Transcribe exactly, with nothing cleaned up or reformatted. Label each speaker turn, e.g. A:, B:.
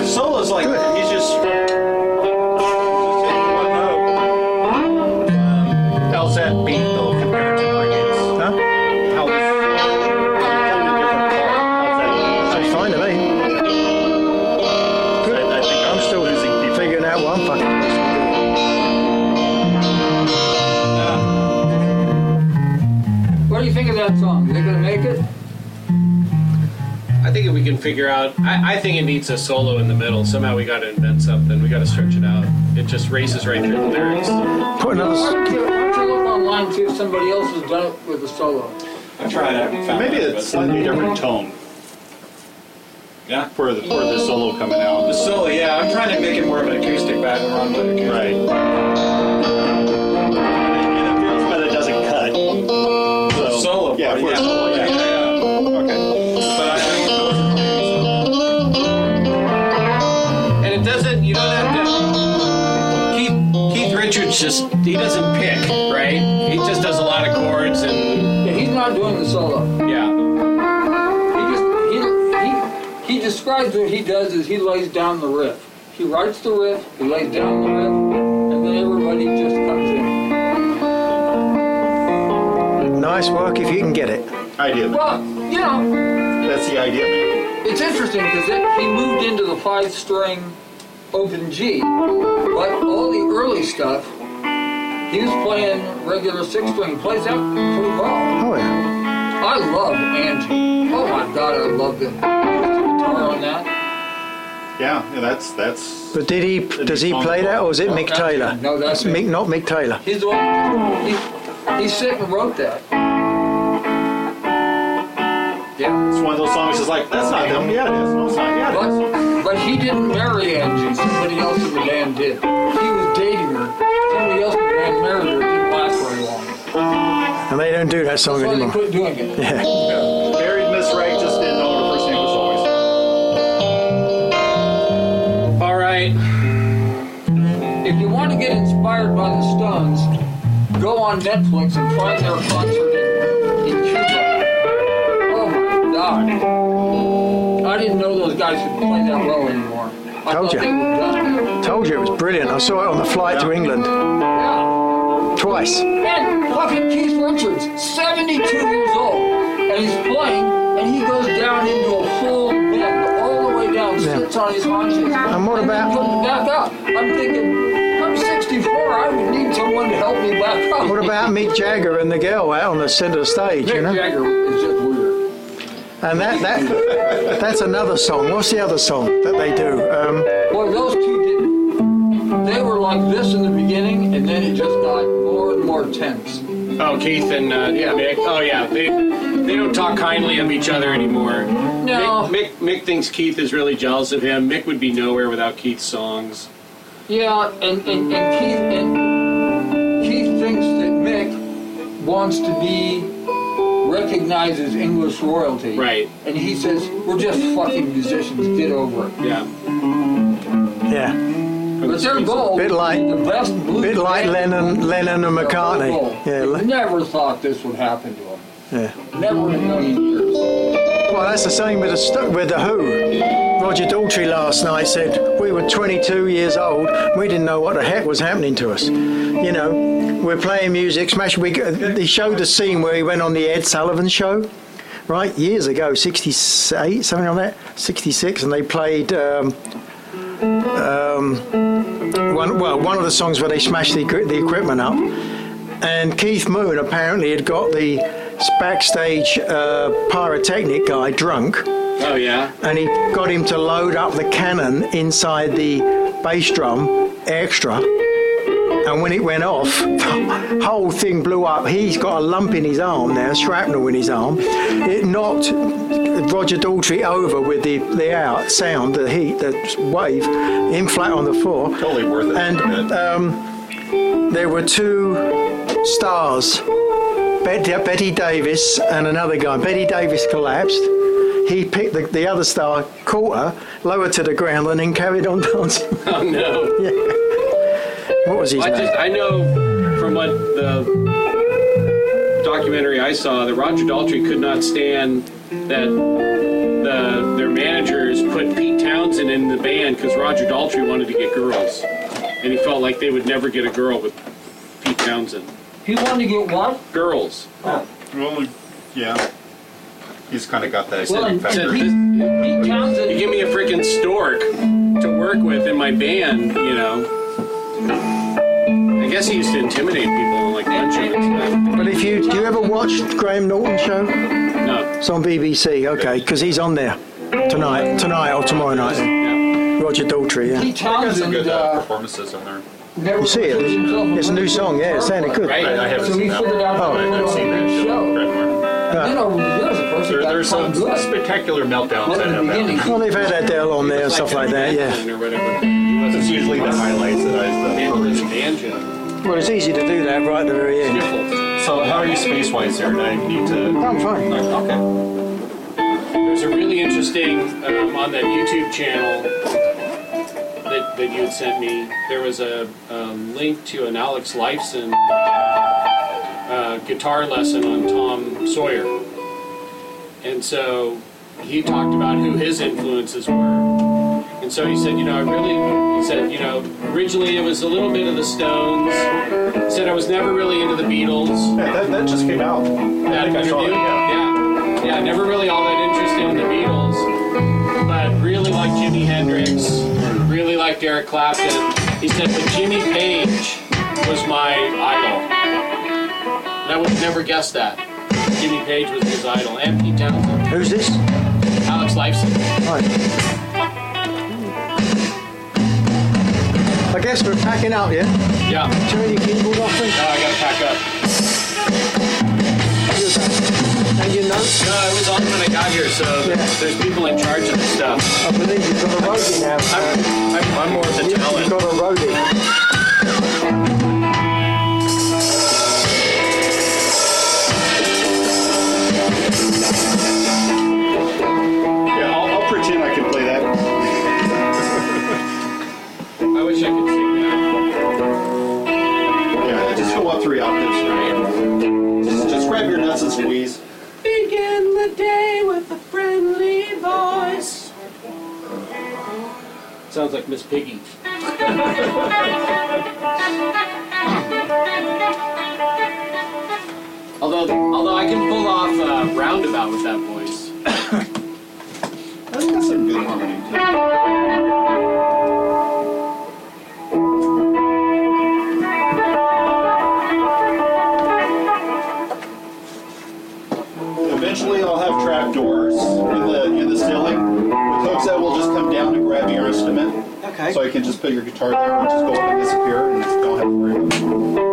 A: solo's like, good. He's just...
B: How's that beat though compared to previous?
C: Huh?
B: How is playing a different part? How's that?
C: That's fine to me. Good.
B: I, I think
C: I'm still
B: losing people.
C: figuring out what I'm fucking
D: What do you think of that song? Are they gonna make it?
A: I think if we can figure out, I, I think it needs a solo in the middle. Somehow we got to invent something. We got to stretch it out. It just races right through the lyrics.
C: Put another.
D: Why don't you, why don't you look online and see if somebody else has done it with a solo?
A: I tried. I haven't found
B: Maybe
A: it,
B: a
A: but-
B: slightly different tone
A: Yeah.
B: for the for the solo coming out.
A: The solo, yeah. I'm trying to make it more of an acoustic back and run with acoustic.
B: Right. And it feels, but it doesn't cut. So,
A: Solo
B: yeah,
A: part,
B: for a
A: yeah.
B: solo, yeah, yeah, yeah. Okay.
A: But I and it doesn't. You don't have to. Keith Keith Richards just he doesn't pick, right? He just does a lot of chords and
D: Yeah, he's not doing the solo.
A: yeah.
D: He just he he he describes what he does is he lays down the riff. He writes the riff, he lays down the riff, and then everybody just comes in.
C: Nice work if you can get it.
B: Idea.
D: Well, you know,
B: That's the idea, man.
D: it's interesting because he moved into the five-string open G, but all the early stuff, he was playing regular six-string. Plays that pretty well.
C: Oh yeah.
D: I love Angie. Oh my God, I love the guitar on that.
B: Yeah, yeah, that's that's.
C: But did he? Does he play that, or is it
D: No,
C: Mick
D: that's
C: Taylor?
D: him. No, that's
C: Mick,
D: him.
C: not Mick Taylor.
D: He's the one. He, he sit and wrote that. Yeah.
B: It's one of those songs. It's like that's not them. Yeah, it is. No, it's not. Yeah, it is.
D: But, but he didn't marry Angie. Somebody else in the band did. He was dating her. Somebody else in the band married her. It didn't last very long.
C: And they don't do that song
D: So they
C: anymore.
D: quit doing it.
C: Yeah.
B: Married Miss Wright, just didn't know what her first name was always.
A: All right.
D: If you want to get inspired by the Stones, go on Netflix and find their concert in, in Cuba. Oh my God. I didn't know those guys could play that well anymore. I
C: Told
D: thought
C: you.
D: they were done.
C: Told you it was brilliant. I saw it on the flight to England
D: Yeah.
C: twice.
D: And fucking Keith Richards, seventy-two years old, and he's playing, and he goes down into a full bend, all the way down,
C: Yeah.
D: sits on his haunches.
C: And what about-
D: then comes back up? I'm thinking, I'm sixty-four, I would need someone to help me back up.
C: What about Mick Jagger and the girl out on the centre stage?
D: Mick
C: You know.
D: Jagger is just weird.
C: And that that that's another song. What's the other song that they do? Um,
D: Boy, those two didn't. They were like this in the beginning, and then it just got more and more tense.
A: Oh, Keith and uh, yeah, Mick. Oh yeah, they they don't talk kindly of each other anymore.
D: No.
A: Mick, Mick Mick thinks Keith is really jealous of him. Mick would be nowhere without Keith's songs.
D: Yeah, and, and, and Keith and Keith thinks that Mick wants to be recognized as English royalty.
A: Right.
D: And he says, we're just fucking musicians, get over it.
A: Yeah.
C: yeah,
D: But their goal
C: Bit like-
D: is the best blues
C: bit like
D: band in
C: Lennon,
D: the
C: Lennon and
D: their whole
C: McCartney.
D: goal.
C: Yeah,
D: They
C: le-
D: never thought this would happen to them.
C: yeah.
D: Never in a million years.
C: Well, that's the same with the st- with the Who. Roger Daltrey last night said we were twenty-two years old. We didn't know what the heck was happening to us. You know, we're playing music. Smash. We they showed the scene where he went on the Ed Sullivan Show, right, years ago, sixty-eight, something like that, sixty-six, and they played. Um, um, one, well, one of the songs where they smashed the, equi- the equipment up, and Keith Moon apparently had got the backstage uh, pyrotechnic guy drunk,
A: Oh yeah.
C: and he got him to load up the cannon inside the bass drum extra, and when it went off, the whole thing blew up. He's got a lump in his arm now, shrapnel in his arm. It knocked Roger Daltrey over with the, the out sound, the heat, the wave, him flat on the floor.
B: Totally worth it.
C: And um, there were two stars, Betty, Betty Davis and another guy. Betty Davis collapsed. He picked the, the other star, caught her, lowered to the ground, and then carried on dancing.
A: Oh no.
C: Yeah. What was his
A: I
C: name?
A: just I know from what the documentary I saw that Roger Daltrey could not stand that the their managers put Pete Townsend in the band because Roger Daltrey wanted to get girls, and he felt like they would never get a girl with Pete Townsend.
D: He wanted to get what?
A: Girls.
D: Oh.
E: Well, yeah. He's kind of got that
D: Well, and,
E: factor.
D: and Pete, Pete Townsend.
A: You give me a freaking stork to work with in my band, you know. I guess he used to intimidate people and like punch them and stuff.
C: But if you do you ever watch Graham Norton show?
A: No.
C: It's on B B C. Okay, because he's on there tonight, tonight or tomorrow night.
A: Yeah.
C: Roger Daltrey. Yeah.
D: Pete
E: He got some
D: Townsend
E: good uh,
D: uh,
E: performances on there.
D: never
C: You see it?
D: considered himself
C: It's a new song. Yeah, it's sounded good.
A: Right.
E: I, I haven't
D: So
E: seen
D: he
E: that
D: figured
E: one.
D: out
C: Oh.
D: how to
E: I've
D: put
E: seen
D: on
E: that
D: a
E: show.
D: show.
E: Greg Norton.
D: Then over the years, of course,
E: There,
D: it got
E: there's some
D: good.
E: spectacular meltdowns
D: But
E: that
D: in the
E: have
D: beginning,
E: happened.
C: Well, they've had Adele on there and stuff like that. Yeah.
A: Or whatever. He
E: It's
A: wasn't
E: usually the highlights that I
A: handling the
E: the
A: banjo.
C: Well, it's easy to do that right at the very end.
A: Skiffle.
E: So how are you space-wise there? Do I need to...
C: I'm fine.
E: Okay.
A: There's a really interesting, um, on that YouTube channel that, that you had sent me, there was a, a link to an Alex Lifeson uh, guitar lesson on Tom Sawyer. And so he talked about who his influences were. And so he said, you know, I really, he said, you know, originally it was a little bit of the Stones. He said I was never really into the Beatles.
E: Yeah, that, that just came out.
A: That
E: I think I saw
A: interview?
E: it, yeah.
A: Yeah. Yeah, never really all that interested in the Beatles, but really liked Jimi Hendrix, really liked Eric Clapton. He said, but Jimmy Page was my idol. And I would have never guessed that. Jimmy Page was his idol, and Pete Townsend.
C: Who's this?
A: Alex Lifeson.
C: Right. I guess we're packing up, yeah?
A: Yeah.
C: Turn your keyboard off then.
A: No, I gotta pack up.
C: And your notes?
A: No, it was on when I got here, so
C: Yeah.
A: there's people in charge of the stuff.
C: I believe you've got a roadie now.
A: I'm, I'm, I'm more of the
C: You've
A: talent.
C: got a roadie.
E: Yeah, I'll, I'll pretend I can play that.
A: I wish I could sing that.
E: Yeah, just go up three octaves. Just, just grab your nuts and squeeze.
A: Begin the day with a friendly voice. Sounds like Miss Piggy. although, although I can pull off uh, Roundabout with that voice.
E: That's got some good harmony too. Eventually, I'll have trap doors in the in the ceiling with hooks that will just come down and grab your instrument.
C: Okay.
E: So you can just put your guitar there and just go up and disappear and don't have to worry about it.